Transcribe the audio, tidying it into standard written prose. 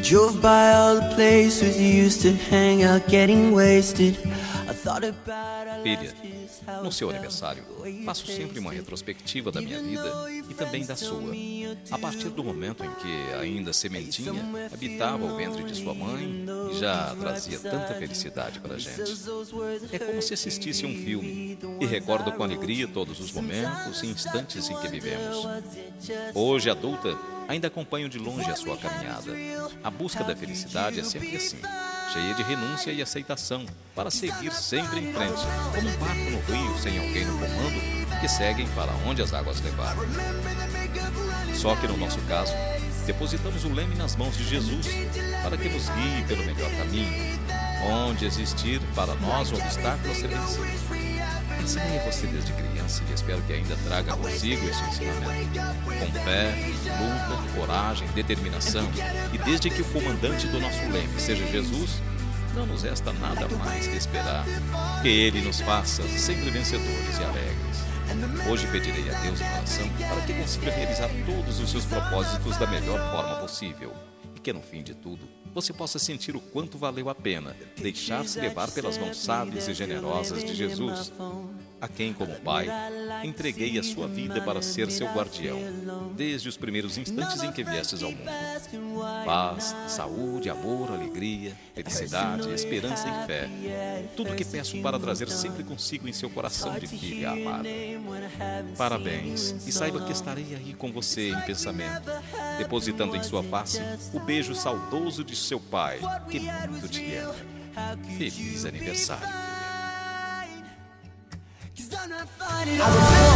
drove by all the places you used to hang out getting wasted. I thought about our Filha, last kiss, how no it seu felt aniversário, the way you faço sempre uma tasted. retrospectiva da minha vida e também da sua. A partir do momento em que, ainda sementinha, habitava o ventre de sua mãe e já trazia tanta felicidade para a gente. É como se assistisse a um filme e recordo com alegria todos os momentos e instantes em que vivemos. Hoje, adulta, ainda acompanho de longe a sua caminhada. A busca da felicidade é sempre assim, cheia de renúncia e aceitação, para seguir sempre em frente, como um barco no rio sem alguém no comando, que seguem para onde as águas levaram. Só que no nosso caso, depositamos o leme nas mãos de Jesus, para que nos guie pelo melhor caminho, onde existir para nós um obstáculo a ser vencido. Ensinei a você desde criança e espero que ainda traga consigo esse ensinamento. Com fé, luta, coragem, determinação e desde que o comandante do nosso leme seja Jesus, não nos resta nada mais que esperar que Ele nos faça sempre vencedores e alegres. Hoje pedirei a Deus em oração para que consiga realizar todos os seus propósitos da melhor forma possível e que no fim de tudo você possa sentir o quanto valeu a pena deixar-se levar pelas mãos sábias e generosas de Jesus, a quem, como Pai, entreguei a sua vida para ser seu guardião, desde os primeiros instantes em que viestes ao mundo. Paz, saúde, amor, alegria, felicidade, esperança e fé. Tudo o que peço para trazer sempre consigo em seu coração de filha amada. Parabéns e saiba que estarei aí com você em pensamento, depositando em sua face o beijo saudoso de seu pai, que muito te ama. Feliz aniversário, filha.